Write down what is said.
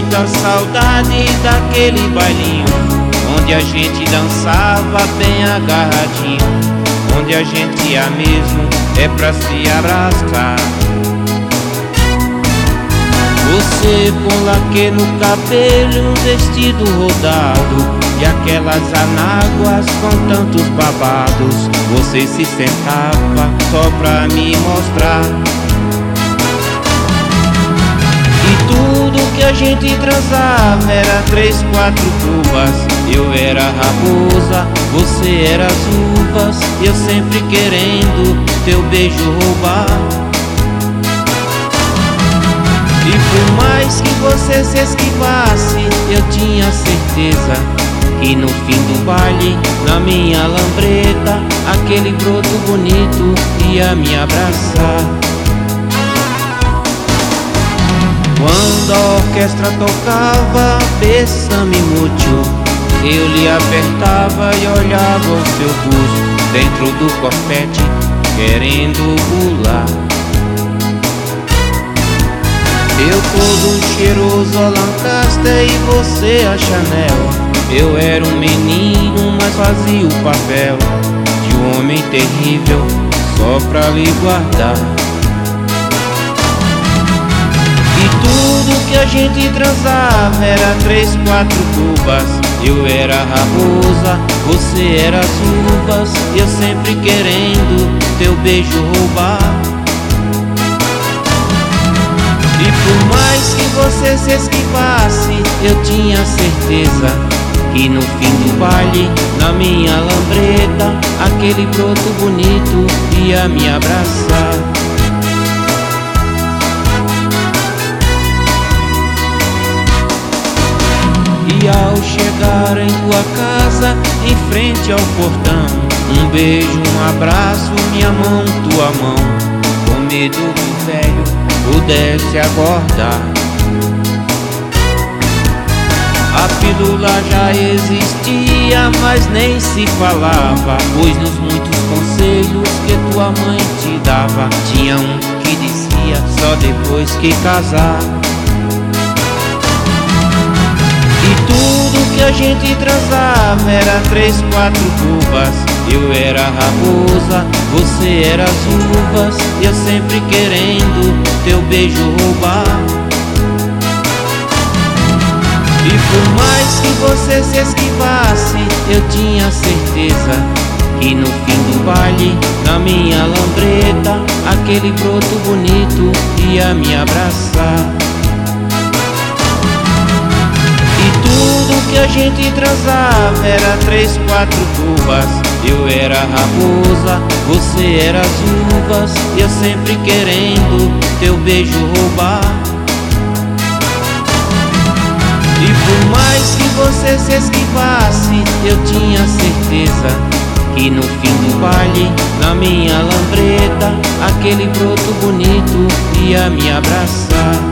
muita saudade daquele bailinho, onde a gente dançava bem agarradinho, onde a gente ia mesmo é pra se abraçar. Você com laque no cabelo, um vestido rodado e aquelas anáguas com tantos babados. Você se sentava só pra me mostrar. E tudo que a gente transava era 3, 4 cubas. Eu era a raposa, você era as uvas, eu sempre querendo teu beijo roubar. E por mais que você se esquivasse, eu tinha certeza que no fim do baile, na minha lambreta, aquele broto bonito ia me abraçar. Quando a orquestra tocava Bésame Mucho, eu lhe apertava e olhava o seu busto dentro do corpete, querendo pular. Eu todo cheiroso a Lancaster e você a Chanel. Eu era um menino, mas fazia o papel de um homem terrível só pra lhe guardar. E tudo que a gente transava era 3, 4 cubas. Eu era a raposa, você era as uvas, eu sempre querendo teu beijo roubar. E por mais que você se esquivasse, eu tinha certeza que no fim do baile, na minha lambreta, aquele broto bonito ia me abraçar. E ao chegar em tua casa, em frente ao portão, um beijo, um abraço, minha mão, tua mão, com medo que o velho pudesse acordar. A pílula já existia, mas nem se falava, pois nos muitos conselhos que tua mãe te dava, tinha um que dizia só depois que casar. E tudo que a gente transava era 3, 4 cubas. Eu era a raposa, você era as uvas, eu sempre querendo teu beijo roubar. E por mais que você se esquivasse, eu tinha certeza que no fim do baile, na minha lambreta, aquele broto bonito ia me abraçar. E tudo que a gente transava era 3, 4 cubas. Eu era a raposa, você era as uvas, eu sempre querendo teu beijo roubar. E por mais que você se esquivasse, eu tinha certeza que no fim do baile, na minha lambreta, aquele broto bonito ia me abraçar.